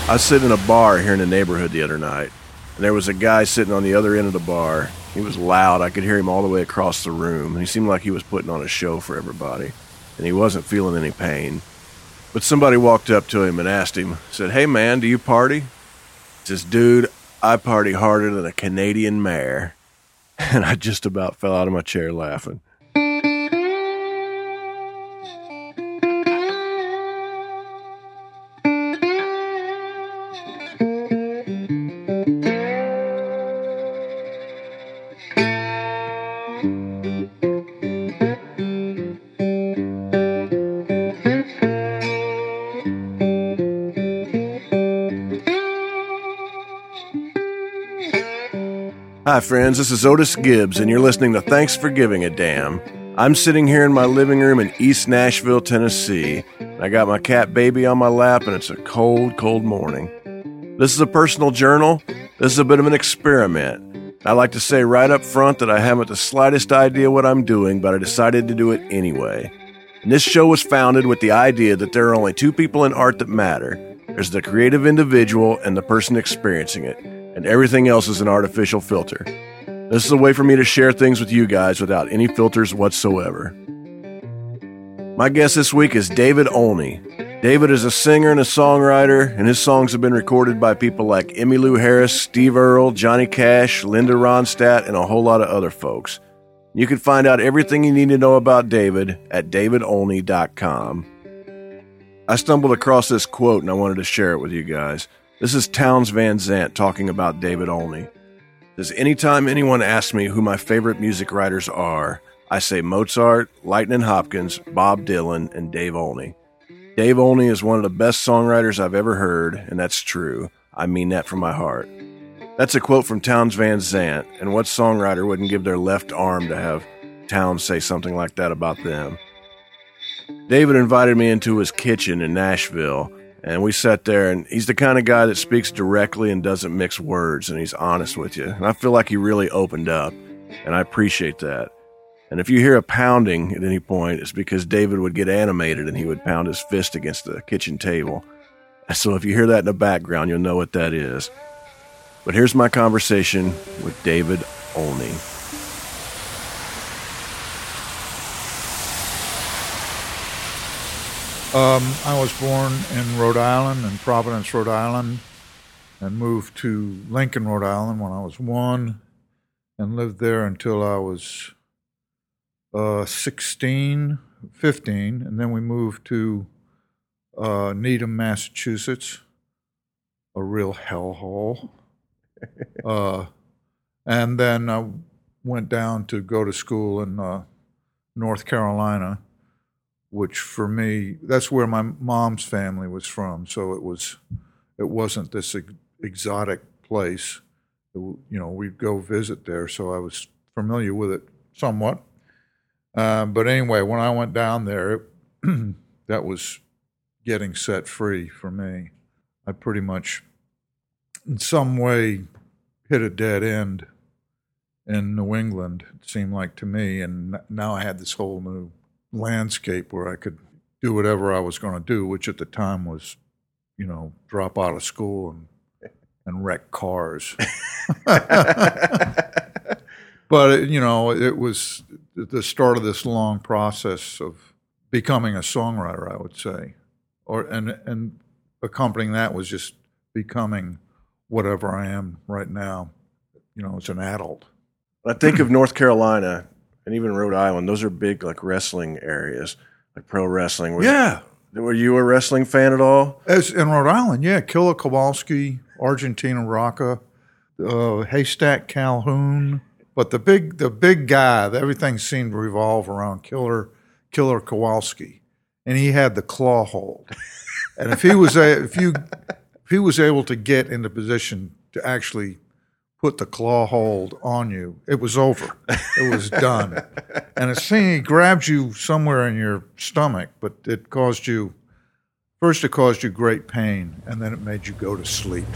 I was sitting in a bar here in the neighborhood the other night, and there was a guy sitting on the other end of the bar. He was loud. I could hear him all the way across the room. He seemed like he was putting on a show for everybody, and he wasn't feeling any pain. But somebody walked up to him and asked him, said, "Hey man, do you party?" He says, "Dude, I party harder than a Canadian mare." And I just about fell out of my chair laughing. Hi friends, this is Otis Gibbs, and you're listening to Thanks for Giving a Damn. I'm sitting here in my living room in East Nashville, Tennessee. I got my cat baby on my lap, and it's a cold, cold morning. This is a personal journal. This is a bit of an experiment. I like to say right up front that I haven't the slightest idea what I'm doing, but I decided to do it anyway. And this show was founded with the idea that there are only two people in art that matter. There's the creative individual and the person experiencing it. And everything else is an artificial filter. This is a way for me to share things with you guys without any filters whatsoever. My guest this week is David Olney. David is a singer and a songwriter, and his songs have been recorded by people like Emmylou Harris, Steve Earle, Johnny Cash, Linda Ronstadt, and a whole lot of other folks. You can find out everything you need to know about David at davidolney.com. I stumbled across this quote and I wanted to share it with you guys. This is Townes Van Zandt talking about David Olney. It says, "Anytime anyone asks me who my favorite music writers are, I say Mozart, Lightnin' Hopkins, Bob Dylan, and Dave Olney. Dave Olney is one of the best songwriters I've ever heard, and that's true. I mean that from my heart." That's a quote from Townes Van Zandt, and what songwriter wouldn't give their left arm to have Townes say something like that about them? David invited me into his kitchen in Nashville, and we sat there, and he's the kind of guy that speaks directly and doesn't mix words, and he's honest with you. And I feel like he really opened up, and I appreciate that. And if you hear a pounding at any point, it's because David would get animated and he would pound his fist against the kitchen table. So if you hear that in the background, you'll know what that is. But here's my conversation with David Olney. I was born in Rhode Island, in Providence, Rhode Island, and moved to Lincoln, Rhode Island when I was 1, and lived there until I was 16, 15, and then we moved to Needham, Massachusetts, a real hellhole. And then I went down to go to school in North Carolina, which for me, that's where my mom's family was from. So it wasn't this exotic place. We'd go visit there, so I was familiar with it somewhat. But anyway, when I went down there, that was getting set free for me. I pretty much, in some way, hit a dead end in New England, it seemed like to me, and now I had this whole new landscape where I could do whatever I was going to do, which at the time was, drop out of school and wreck cars. But, it was the start of this long process of becoming a songwriter, I would say. And accompanying that was just becoming whatever I am right now, as an adult. I think of North Carolina and even Rhode Island, those are big, like, wrestling areas, like pro wrestling. Yeah. Were you a wrestling fan at all? In Rhode Island, yeah. Killer Kowalski, Argentina Rocca, Haystack Calhoun. But the big guy, everything seemed to revolve around Killer Kowalski. And he had the claw hold. And if he was able to get in the position to actually put the claw hold on you, it was over. It was done. And it seemed he grabbed you somewhere in your stomach, but it caused you great pain, and then it made you go to sleep.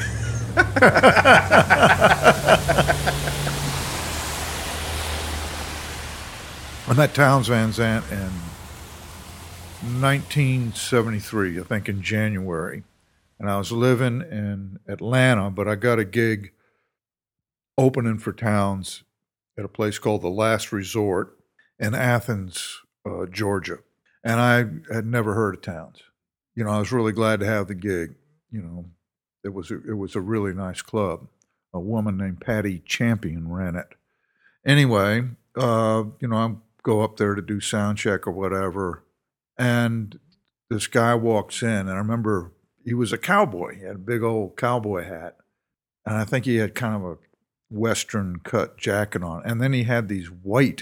I met Townes Van Zandt in 1973, I think in January. And I was living in Atlanta, but I got a gig opening for Townes at a place called The Last Resort in Athens, Georgia. And I had never heard of Townes. I was really glad to have the gig. It was a really nice club. A woman named Patty Champion ran it. Anyway, I go up there to do sound check or whatever, and this guy walks in, and I remember he was a cowboy. He had a big old cowboy hat, and I think he had kind of a Western cut jacket on, and then he had these white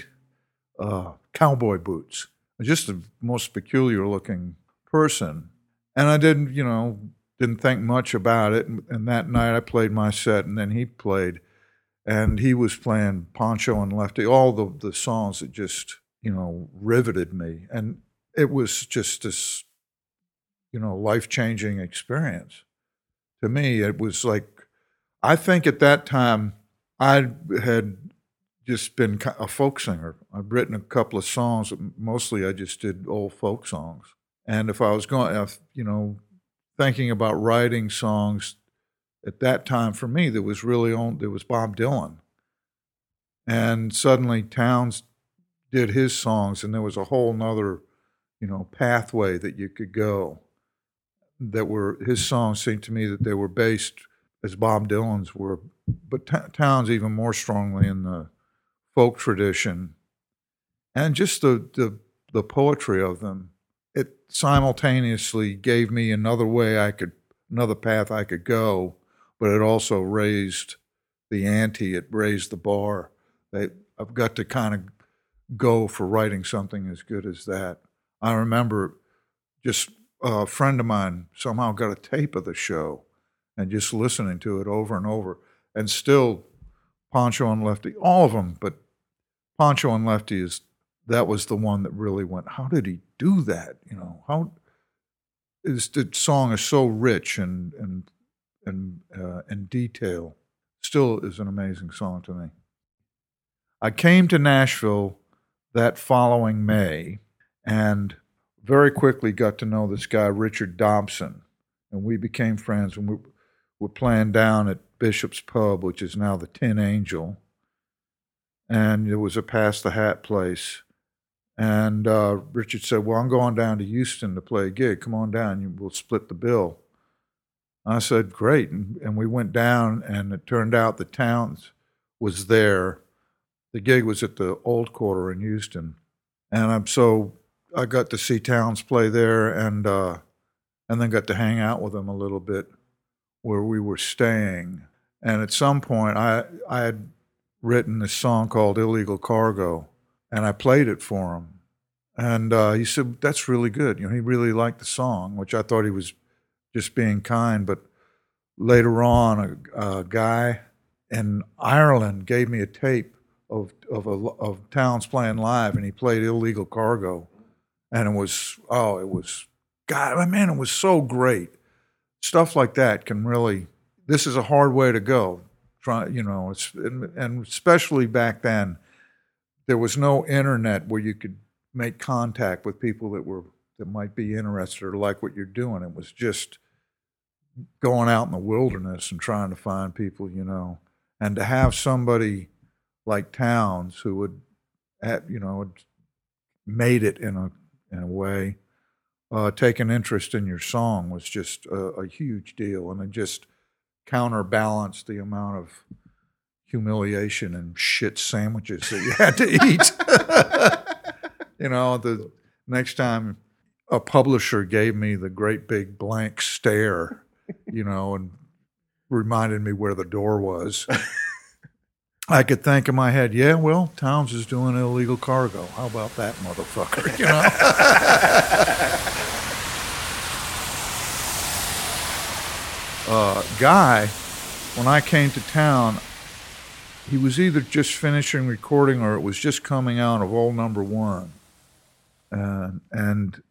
cowboy boots. Just the most peculiar looking person, and I didn't think much about it. And that night I played my set, and then he played, and he was playing Pancho and Lefty, all the songs that just riveted me, and it was just this life-changing experience. To me, it was like, I think at that time I had just been a folk singer. I'd written a couple of songs, mostly I just did old folk songs. And if I was thinking about writing songs at that time, for me, there was Bob Dylan. And suddenly Townes did his songs, and there was a whole nother, pathway that you could go. His songs seemed to me that they were based as Bob Dylan's were, but Townes even more strongly in the folk tradition. And just the poetry of them, it simultaneously gave me another path I could go, but it also raised the ante, it raised the bar. I've got to kind of go for writing something as good as that. I remember just a friend of mine somehow got a tape of the show and just listening to it over and over. And still, Pancho and Lefty, all of them, but Pancho and Lefty that was the one that really went, how did he do that? The song is so rich and detail. Still is an amazing song to me. I came to Nashville that following May and very quickly got to know this guy, Richard Dobson, and we became friends. And we were playing down at Bishop's Pub, which is now the Tin Angel, and it was a Pass the Hat place. And Richard said, well, I'm going down to Houston to play a gig. Come on down, we'll split the bill. I said, great. And we went down, and it turned out the Townes was there. The gig was at the Old Quarter in Houston. And I got to see Townes play there, and then got to hang out with him a little bit where we were staying. And at some point, I had written this song called Illegal Cargo, and I played it for him. And he said, that's really good. He really liked the song, which I thought he was just being kind. But later on, a guy in Ireland gave me a tape of Townes playing live, and he played Illegal Cargo. And it was so great. Stuff like that can really, this is a hard way to go. And especially back then, there was no internet where you could make contact with people that might be interested or like what you're doing. It was just going out in the wilderness and trying to find people, and to have somebody like Townes who had made it in a way, take an interest in your song was just a huge deal, and it just counterbalanced the amount of humiliation and shit sandwiches that you had to eat. The next time a publisher gave me the great big blank stare, and reminded me where the door was, I could think in my head, yeah, well, Townes is doing Illegal Cargo. How about that, motherfucker? Guy, when I came to town, he was either just finishing recording or it was just coming out of All Number One. And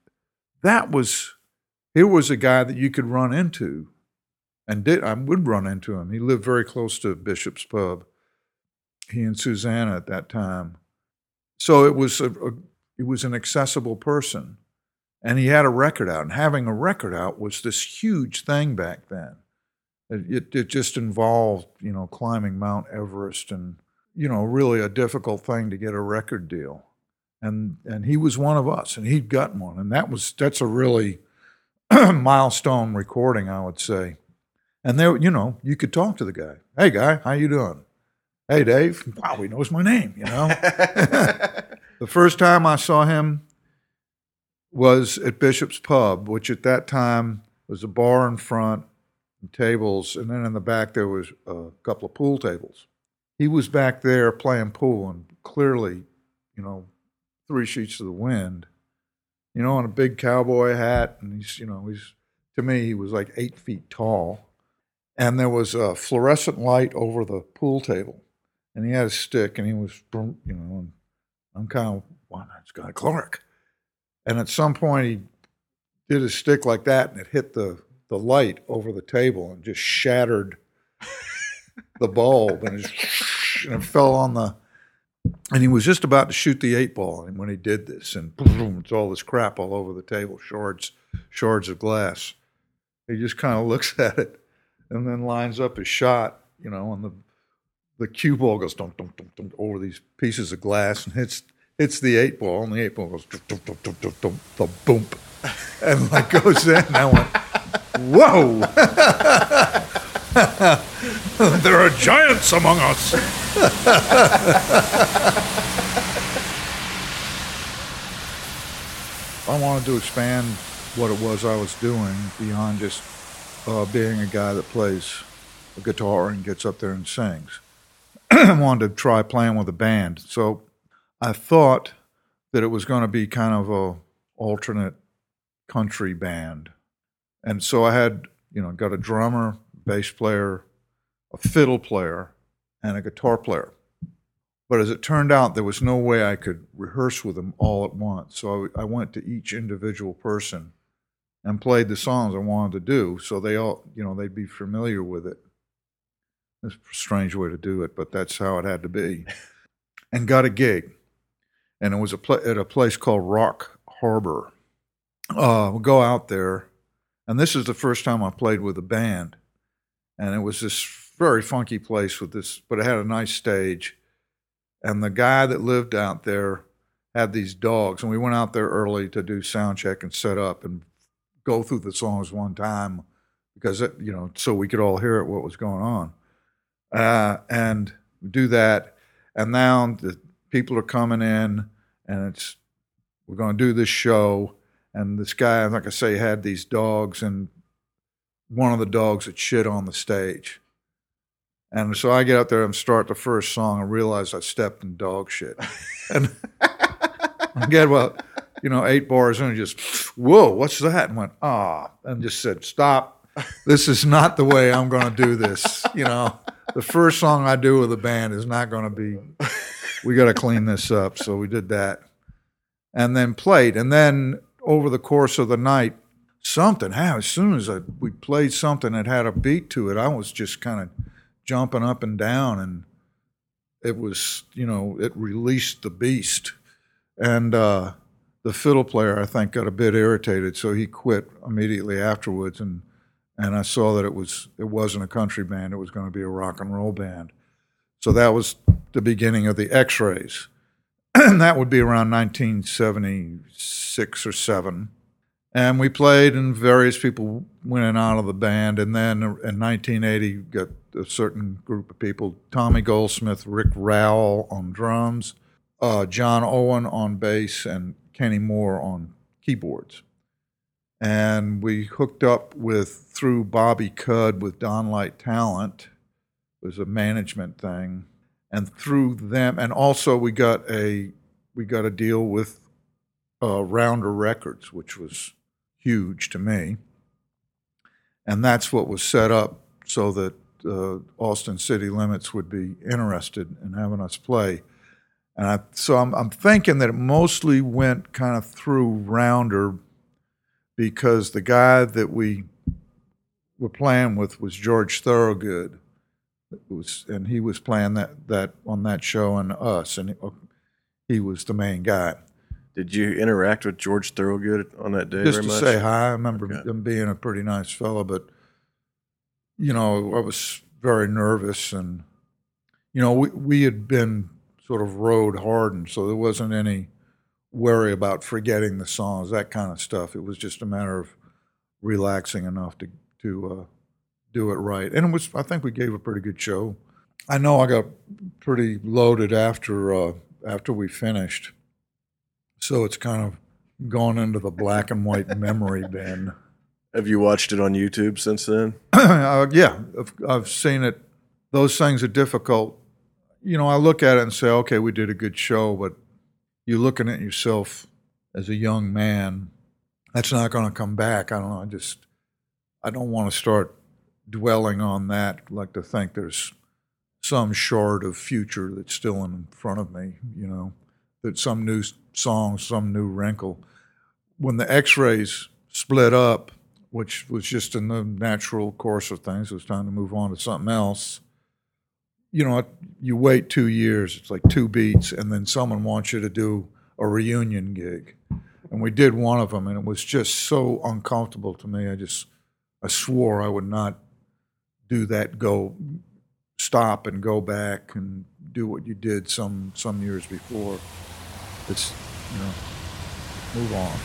here was a guy that you could run into, and I would run into him. He lived very close to Bishop's Pub. He and Susanna at that time. So it was an accessible person. And he had a record out, and having a record out was this huge thing back then. It just involved, climbing Mount Everest and, really a difficult thing to get a record deal. And he was one of us, and he'd gotten one. And that's a really milestone recording, I would say. And there, you could talk to the guy. Hey, guy, how you doing? Hey, Dave. Wow, he knows my name, The first time I saw him was at Bishop's Pub, which at that time was a bar in front, and tables, and then in the back there was a couple of pool tables. He was back there playing pool, and clearly, 3 sheets of the wind, in a big cowboy hat, and he's to me, he was like 8 feet tall. And there was a fluorescent light over the pool table. And he had a stick, and he was, and I'm kind of, wow, that's Guy Clark. And at some point, he did his stick like that, and it hit the light over the table and just shattered the bulb, and it fell on and he was just about to shoot the 8-ball and when he did this, and boom, it's all this crap all over the table, shards of glass. He just kind of looks at it and then lines up his shot, and the cue ball goes dunk, dunk, dunk, dunk, over these pieces of glass and hits the 8-ball, and the 8-ball goes dunk, dunk, dunk, dunk, dunk, dunk, the boom, and goes in. And I went, whoa! There are giants among us. I wanted to expand what it was I was doing beyond just being a guy that plays a guitar and gets up there and sings. I wanted to try playing with a band. So I thought that it was going to be kind of a alternate country band. And so I had, got a drummer, bass player, a fiddle player, and a guitar player. But as it turned out, there was no way I could rehearse with them all at once. So I went to each individual person and played the songs I wanted to do, so they all, they'd be familiar with it. It's a strange way to do it, but that's how it had to be. And got a gig. And it was at a place called Rock Harbor. We'll go out there, and this is the first time I played with a band. And it was this very funky place but it had a nice stage. And the guy that lived out there had these dogs, and we went out there early to do sound check and set up and go through the songs one time because, so we could all hear it, what was going on. And do that. And now the people are coming in, and we're going to do this show. And this guy, like I say, had these dogs, and one of the dogs had shit on the stage. And so I get up there and start the first song and realize I stepped in dog shit. And I get 8 bars in and just, whoa, what's that? And went, and just said, stop. This is not the way I'm going to do this. The first song I do with a band is not going to be, we got to clean this up. So we did that and then played. And then over the course of the night, something happened. As soon as we played something that had a beat to it, I was just kind of jumping up and down, and it was, it released the beast. And the fiddle player, I think, got a bit irritated, so he quit immediately afterwards. And I saw that it wasn't a country band; it was going to be a rock and roll band. So that was the beginning of the X-Rays, and that would be around 1976 or 7. And we played, and various people went in and out of the band. And then in 1980, got a certain group of people: Tommy Goldsmith, Rick Rowell on drums, John Owen on bass, and Kenny Moore on keyboards. And we hooked up through Bobby Cudd with Donlight Talent. It was a management thing. And through them, and also we got a deal with Rounder Records, which was huge to me. And that's what was set up so that Austin City Limits would be interested in having us play. And I'm thinking that it mostly went kind of through Rounder, because the guy that we were playing with was George Thorogood. And he was playing that on that show, and us, and he was the main guy. Did you interact with George Thorogood on that day Just very to much? say hi. I remember him being a pretty nice fellow, but, I was very nervous, and, we had been sort of road hardened, so there wasn't any worry about forgetting the songs, that kind of stuff. It was just a matter of relaxing enough to do it right. And I think we gave a pretty good show. I know I got pretty loaded after we finished, so it's kind of gone into the black and white memory bin. Have you watched it on YouTube since then? Yeah, I've seen it. Those things are difficult. I look at it and say, okay, we did a good show, but you're looking at yourself as a young man. That's not going to come back. I don't know. I don't want to start dwelling on that. I'd like to think there's some shard of future that's still in front of me, that some new song, some new wrinkle. When the X-Rays split up, which was just in the natural course of things, it was time to move on to something else. You wait 2 years, it's like 2 beats, and then someone wants you to do a reunion gig. And we did one of them, and it was just so uncomfortable to me. I swore I would not do that, stop and go back and do what you did some years before. It's, move on.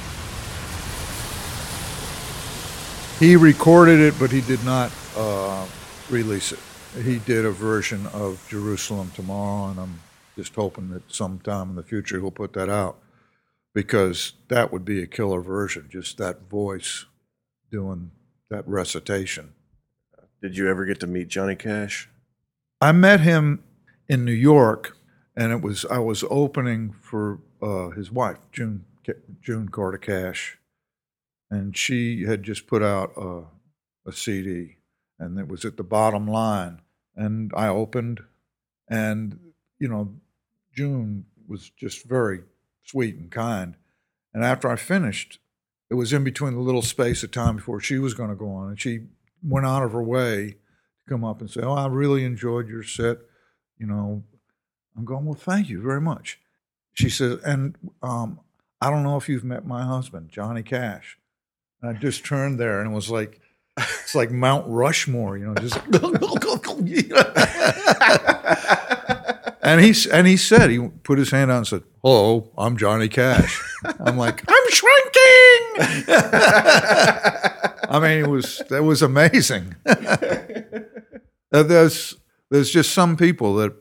He recorded it, but he did not release it. He did a version of Jerusalem Tomorrow, and I'm just hoping that sometime in the future he'll put that out, because that would be a killer version, just that voice doing that recitation. Did you ever get to meet Johnny Cash? I met him in New York, and I was opening for his wife, June Carter Cash, and she had just put out a CD, and it was at the Bottom Line, and I opened, and June was just very sweet and kind, and after I finished, it was in between the little space of time before she was going to go on, and she went out of her way to come up and say, "Oh, I really enjoyed your set." I'm going, "Well, thank you very much." She said, "And I don't know if you've met my husband, Johnny Cash." And I just turned there, and it was like, it's like Mount Rushmore, just. And he said, he put his hand out and said, "Hello, I'm Johnny Cash." I'm like, "I'm shrinking." I mean, that was amazing. There's just some people that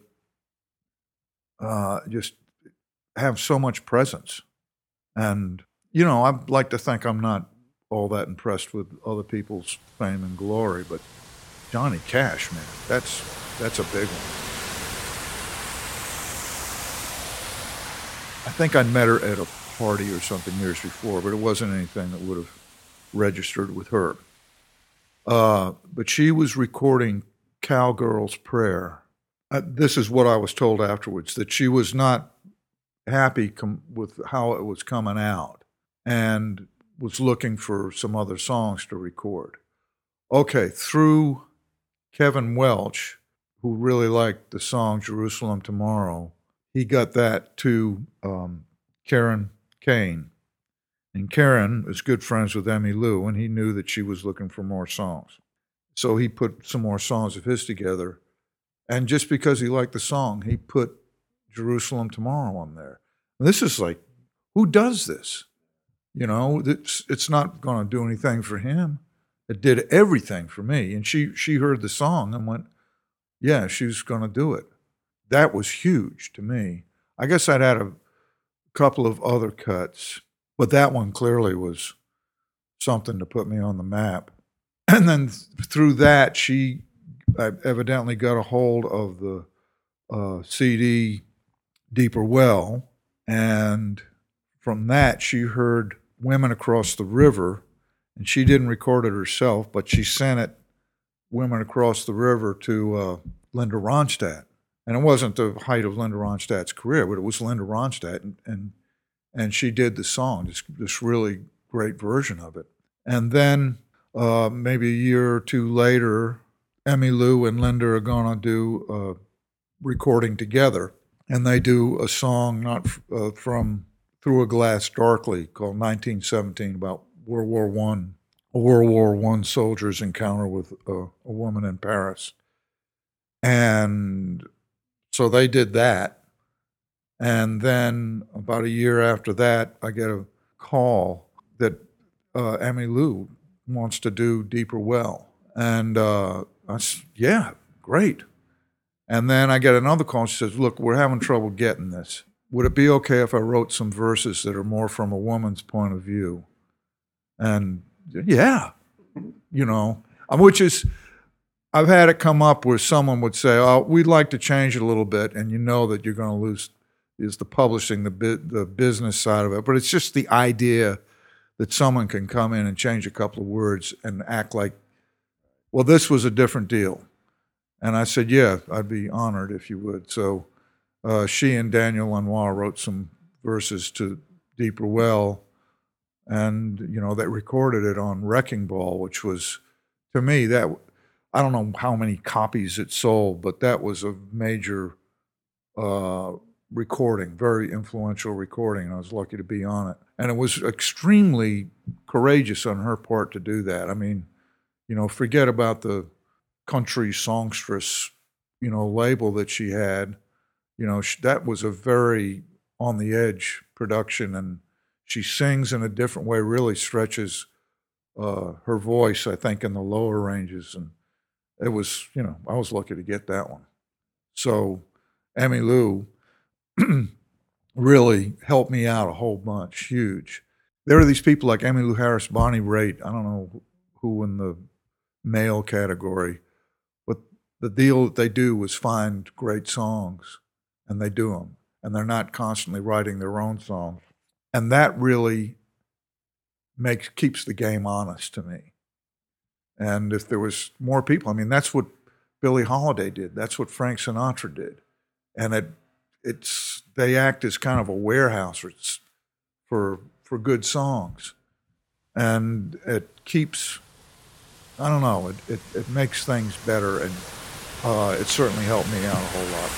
just have so much presence, and I'd like to think I'm not all that impressed with other people's fame and glory, but Johnny Cash, man, that's a big one. I think I met her at a party or something years before, but it wasn't anything that would have registered with her. But she was recording Cowgirl's Prayer. This is what I was told afterwards, that she was not happy with how it was coming out and was looking for some other songs to record. Okay, through Kevin Welch, who really liked the song Jerusalem Tomorrow, he got that to Karen Kane. And Karen is good friends with Emmylou, and he knew that she was looking for more songs. So he put some more songs of his together. And just because he liked the song, he put Jerusalem Tomorrow on there. And this is like, who does this? It's not going to do anything for him. It did everything for me. And she heard the song and went, yeah, she's going to do it. That was huge to me. I guess I'd had a couple of other cuts, but that one clearly was something to put me on the map. And then through that, she evidently got a hold of the CD Deeper Well, and from that she heard Women Across the River, and she didn't record it herself, but she sent it, Women Across the River, to Linda Ronstadt. And it wasn't the height of Linda Ronstadt's career, but it was Linda Ronstadt, and she did the song, this really great version of it. And then maybe a year or two later, Emmylou and Linda are going to do recording together, and they do a song not from Through a Glass Darkly called 1917 about World War One, a World War One soldier's encounter with a woman in Paris. And so they did that. And then about a year after that, I get a call that Emmylou wants to do Deeper Well. And I said, yeah, great. And then I get another call. She says, look, we're having trouble getting this. Would it be okay if I wrote some verses that are more from a woman's point of view? And yeah, which is, I've had it come up where someone would say, oh, we'd like to change it a little bit, and you know that you're going to lose is the publishing, the business side of it. But it's just the idea that someone can come in and change a couple of words and act like, well, this was a different deal. And I said, yeah, I'd be honored if you would. So she and Daniel Lanois wrote some verses to Deeper Well, and, they recorded it on Wrecking Ball, which was, to me, that, I don't know how many copies it sold, but that was a major recording, very influential recording, and I was lucky to be on it. And it was extremely courageous on her part to do that. I mean, forget about the country songstress, label that she had. That was a very on the edge production, and she sings in a different way, really stretches her voice, I think, in the lower ranges. And it was, I was lucky to get that one. So Emmylou really helped me out a whole bunch, huge. There are these people like Emmylou Harris, Bonnie Raitt, I don't know who in the male category, but the deal that they do was find great songs, and they do them, and they're not constantly writing their own songs. And that really keeps the game honest to me. And if there was more people, I mean, that's what Billie Holiday did. That's what Frank Sinatra did. And they act as kind of a warehouse for good songs. And it keeps, I don't know, it makes things better, and it certainly helped me out a whole lot.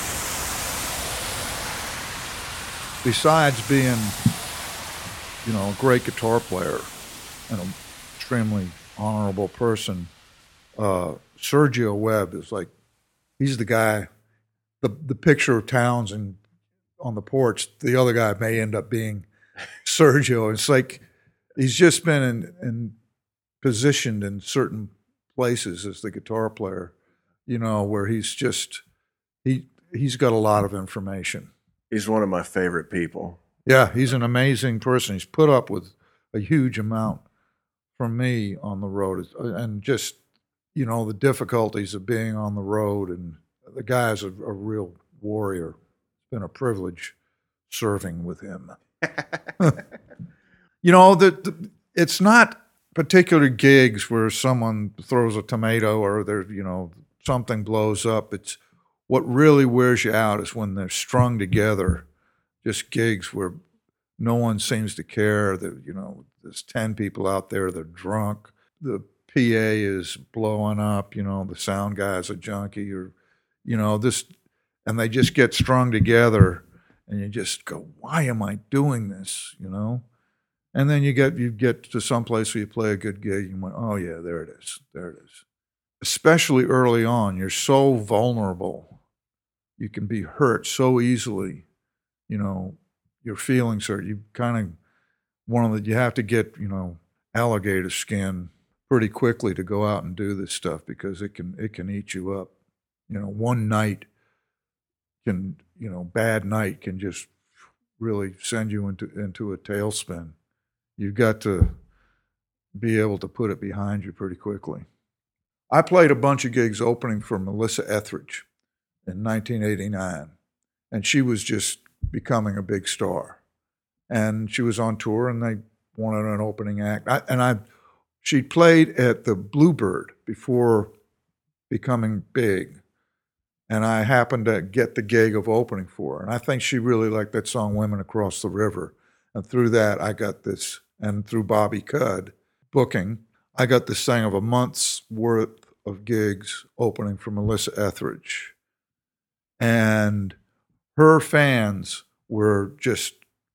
Besides being, a great guitar player and an extremely honorable person, Sergio Webb is like, he's the guy, the picture of Townsend on the porch, the other guy may end up being Sergio. It's like he's just been positioned in certain places as the guitar player, where he's got a lot of information. He's one of my favorite people. Yeah, he's an amazing person. He's put up with a huge amount from me on the road, and just, the difficulties of being on the road. And the guy's a real warrior. It's been a privilege serving with him. It's not particular gigs where someone throws a tomato or there's, something blows up. It's what really wears you out is when they're strung together, just gigs where no one seems to care. That, there's 10 people out there, they're drunk. The PA is blowing up, the sound guy's a junkie, or, and they just get strung together, and you just go, why am I doing this, And then you get to some place where you play a good gig, and you went, oh yeah, there it is. Especially early on, you're so vulnerable. You can be hurt so easily. Your feelings are, you kind of, you have to get, alligator skin pretty quickly to go out and do this stuff, because it can eat you up. One night can, bad night can just really send you into a tailspin. You've got to be able to put it behind you pretty quickly. I played a bunch of gigs opening for Melissa Etheridge in 1989, and she was just becoming a big star. And she was on tour, and they wanted an opening act. She played at the Bluebird before becoming big, and I happened to get the gig of opening for her. And I think she really liked that song, Women Across the River. And through that, I got this, and through Bobby Cudd booking, I got this thing of a month's worth of gigs opening for Melissa Etheridge. And her fans were just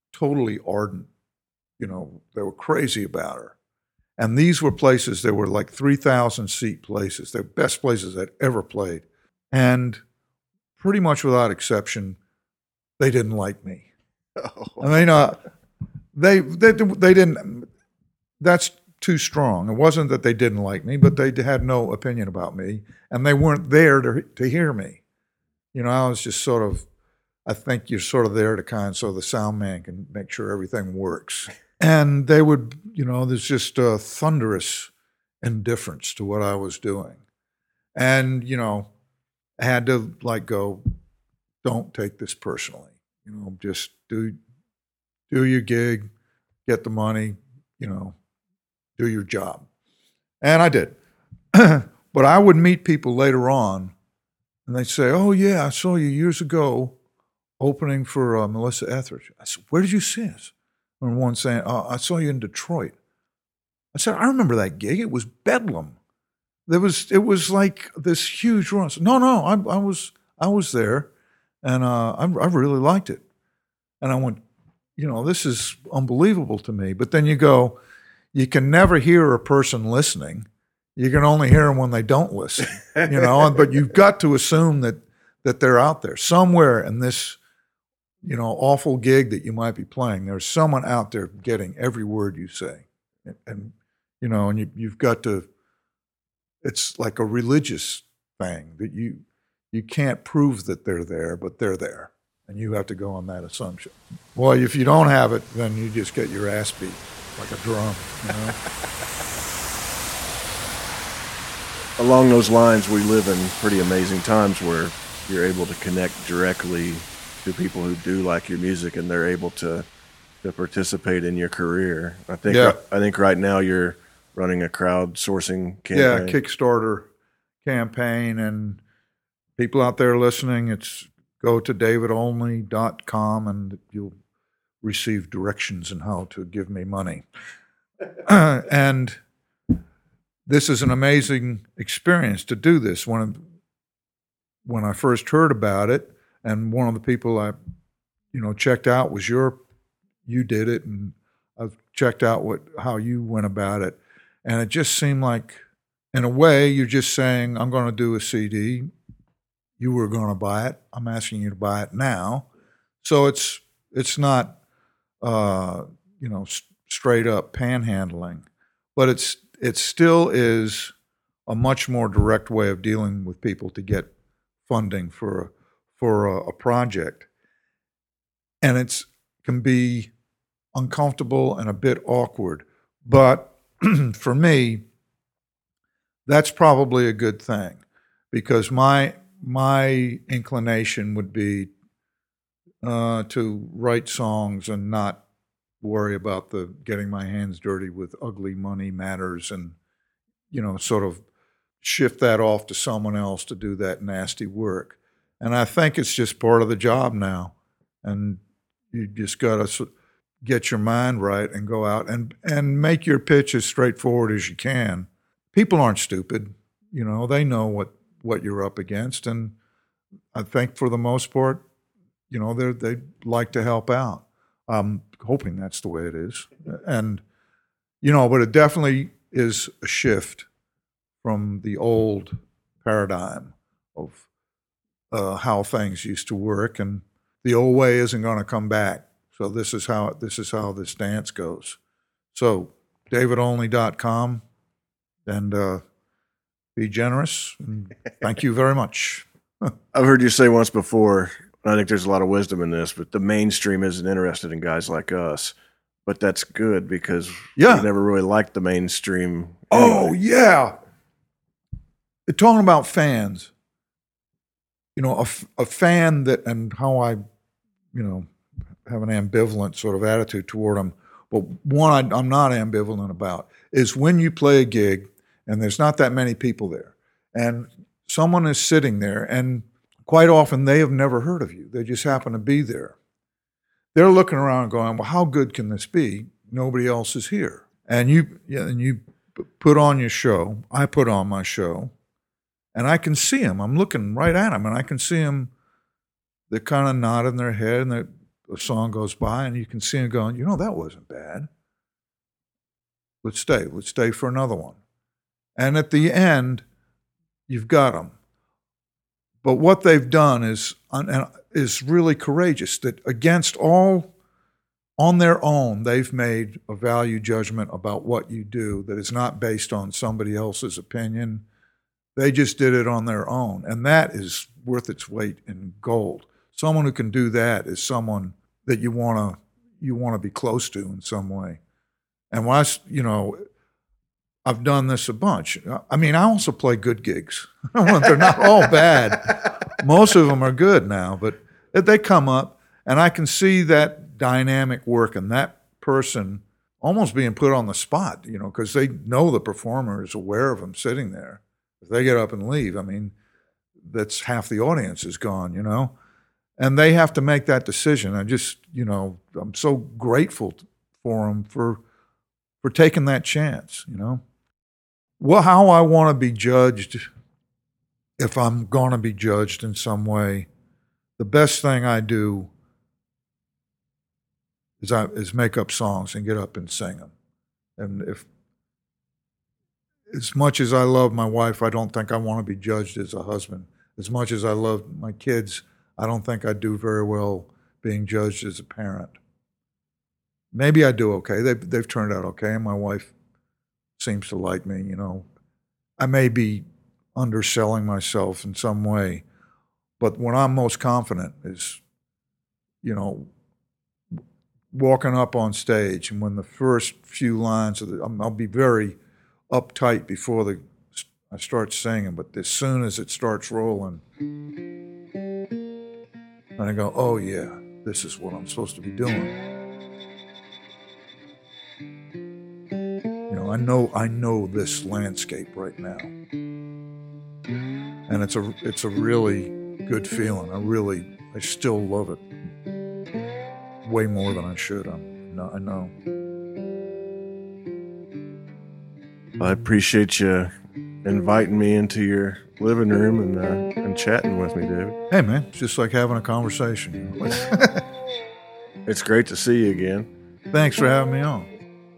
totally ardent. They were crazy about her. And these were places, they were like 3,000 seat places. They're best places I'd ever played. And pretty much without exception, they didn't like me. Oh. I mean, they didn't, that's too strong. It wasn't that they didn't like me, but they had no opinion about me. And they weren't there to hear me. I was just sort of, I think you're sort of there to kind of so the sound man can make sure everything works. And they would, there's just a thunderous indifference to what I was doing. And, I had to go, don't take this personally. Just do your gig, get the money, do your job. And I did. But I would meet people later on, and they'd say, oh, yeah, I saw you years ago opening for Melissa Etheridge. I said, where did you see us? And one saying, oh, I saw you in Detroit. I said, I remember that gig. It was Bedlam. It was like this huge run. I said, no, I was there, and I really liked it. And I went, this is unbelievable to me. But then you go, you can never hear a person listening. You can only hear them when they don't listen, but you've got to assume that they're out there somewhere in this, awful gig that you might be playing. There's someone out there getting every word you say. And you've got to, it's like a religious thing that you can't prove that they're there, but they're there. And you have to go on that assumption. Well, if you don't have it, then you just get your ass beat like a drum, Along those lines, we live in pretty amazing times where you're able to connect directly to people who do like your music, and they're able to participate in your career. I think right now you're running a crowdsourcing campaign. Yeah, Kickstarter campaign, and people out there listening, it's go to davidolney.com and you'll receive directions on how to give me money. And this is an amazing experience to do this. When I first heard about it, and one of the people I, checked out was you did it, and I've checked out how you went about it, and it just seemed like, in a way, you're just saying, I'm going to do a CD. You were going to buy it. I'm asking you to buy it now. So it's not, straight up panhandling, but it still is a much more direct way of dealing with people to get funding for a project. And it can be uncomfortable and a bit awkward. But for me, that's probably a good thing, because my inclination would be to write songs and not worry about getting my hands dirty with ugly money matters, and sort of shift that off to someone else to do that nasty work. And I think it's just part of the job now, and you just got to get your mind right and go out and make your pitch as straightforward as you can. People aren't stupid, they know what you're up against, and I think for the most part, they like to help out. I'm hoping that's the way it is. And, but it definitely is a shift from the old paradigm of how things used to work, and the old way isn't going to come back. So this is how this dance goes. So davidolney.com, and be generous, and thank you very much. I've heard you say once before, I think there's a lot of wisdom in this, but the mainstream isn't interested in guys like us. But that's good, because we never really liked the mainstream. Oh, yeah. Talking about fans, a fan that, and how I, have an ambivalent sort of attitude toward them. But one I'm not ambivalent about is when you play a gig and there's not that many people there, and someone is sitting there, and quite often they have never heard of you. They just happen to be there. They're looking around going, well, how good can this be? Nobody else is here. And you put on your show. I put on my show, and I can see them. I'm looking right at them, and I can see them. They're kind of nodding their head, and a song goes by and you can see them going, that wasn't bad. Let's stay for another one. And at the end, you've got them. But what they've done is really courageous, that against all, on their own, they've made a value judgment about what you do that is not based on somebody else's opinion. They just did it on their own. And that is worth its weight in gold. Someone who can do that is someone that you want to be close to in some way. And when I've done this a bunch. I mean, I also play good gigs. They're not all bad. Most of them are good now, but they come up, and I can see that dynamic work and that person almost being put on the spot, because they know the performer is aware of them sitting there. If they get up and leave, I mean, that's half the audience is gone, and they have to make that decision. I just, I'm so grateful for them for taking that chance, Well, how I want to be judged, if I'm going to be judged in some way, the best thing I do is make up songs and get up and sing them. And as much as I love my wife, I don't think I want to be judged as a husband. As much as I love my kids, I don't think I do very well being judged as a parent. Maybe I do okay. They've turned out okay, and my wife seems to like me, I may be underselling myself in some way, but when I'm most confident is, walking up on stage, and when the first few lines I'll be very uptight before I start singing, but as soon as it starts rolling, and I go, oh yeah, this is what I'm supposed to be doing. I know this landscape right now, and it's a really good feeling. I still love it way more than I should. I know. I appreciate you inviting me into your living room and chatting with me, David. Hey man, it's just like having a conversation. It's great to see you again. Thanks for having me on.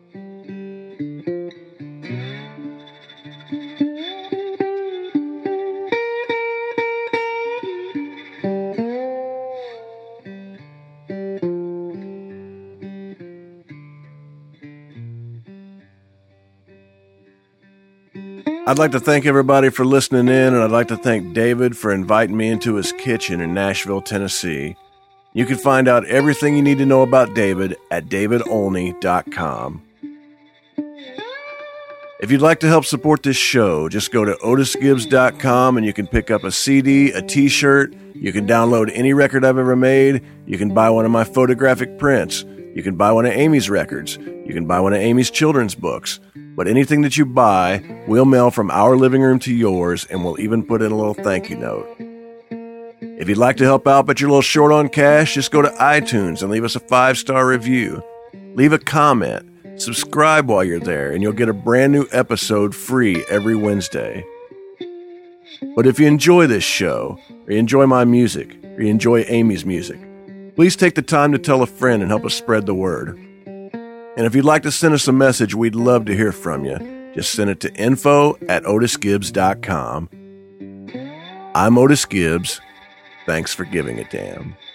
I'd like to thank everybody for listening in, and I'd like to thank David for inviting me into his kitchen in Nashville, Tennessee. You can find out everything you need to know about David at davidolney.com. If you'd like to help support this show, just go to otisgibbs.com and you can pick up a CD, a t-shirt, you can download any record I've ever made, you can buy one of my photographic prints, you can buy one of Amy's records, you can buy one of Amy's children's books. But anything that you buy, we'll mail from our living room to yours, and we'll even put in a little thank you note. If you'd like to help out but you're a little short on cash, just go to iTunes and leave us a 5-star review. Leave a comment, subscribe while you're there, and you'll get a brand new episode free every Wednesday. But if you enjoy this show, or you enjoy my music, or you enjoy Amy's music, please take the time to tell a friend and help us spread the word. And if you'd like to send us a message, we'd love to hear from you. Just send it to info@otisgibbs.com. I'm Otis Gibbs. Thanks for giving a damn.